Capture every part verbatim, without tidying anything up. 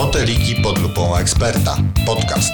Foteliki pod lupą eksperta. Podcast.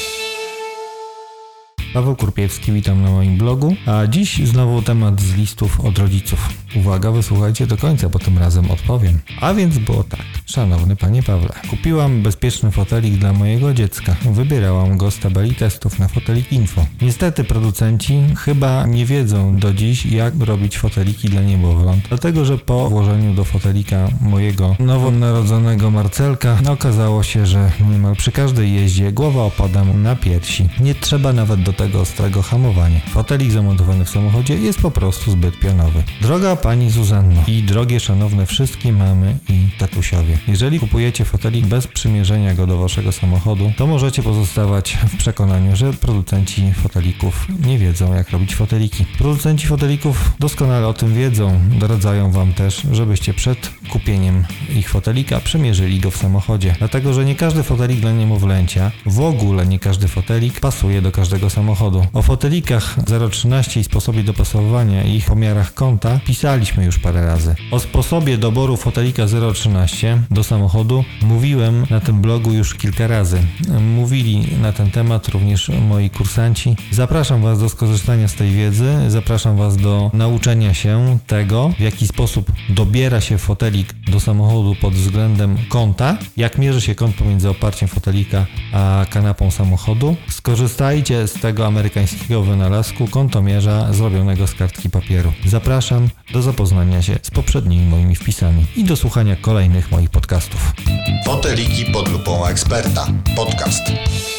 Paweł Kurpiewski, witam na moim blogu, a dziś znowu temat z listów od rodziców. Uwaga, wysłuchajcie do końca, bo tym razem odpowiem. A więc było tak. Szanowny panie Pawle, kupiłam bezpieczny fotelik dla mojego dziecka. Wybierałam go z tabeli testów na Fotelik Info. Niestety producenci chyba nie wiedzą do dziś, jak robić foteliki dla niemowląt, dlatego że po włożeniu do fotelika mojego nowonarodzonego Marcelka okazało się, że niemal przy każdej jeździe głowa opada mu na piersi. Nie trzeba nawet do tego ostrego hamowania. Fotelik zamontowany w samochodzie jest po prostu zbyt pionowy. Droga pani Zuzanno i drogie szanowne wszystkie mamy i tatusiowie, jeżeli kupujecie fotelik bez przymierzenia go do waszego samochodu, to możecie pozostawać w przekonaniu, że producenci fotelików nie wiedzą, jak robić foteliki. Producenci fotelików doskonale o tym wiedzą, doradzają wam też, żebyście przed kupieniem ich fotelika przymierzyli go w samochodzie, dlatego że nie każdy fotelik dla niemowlęcia, w ogóle nie każdy fotelik pasuje do każdego samochodu. O fotelikach zero trzynaście i sposobie dopasowywania ich pomiarach kąta pisaliśmy już parę razy. O sposobie doboru fotelika zero trzynaście do samochodu mówiłem na tym blogu już kilka razy. Mówili na ten temat również moi kursanci. Zapraszam was do skorzystania z tej wiedzy, zapraszam was do nauczenia się tego, w jaki sposób dobiera się fotelik do samochodu pod względem kąta, jak mierzy się kąt pomiędzy oparciem fotelika a kanapą samochodu. Skorzystajcie z tego amerykańskiego wynalazku kątomierza zrobionego z kartki papieru. Zapraszam do zapoznania się z poprzednimi moimi wpisami i do słuchania kolejnych moich podcastów. Foteliki pod lupą eksperta. Podcast.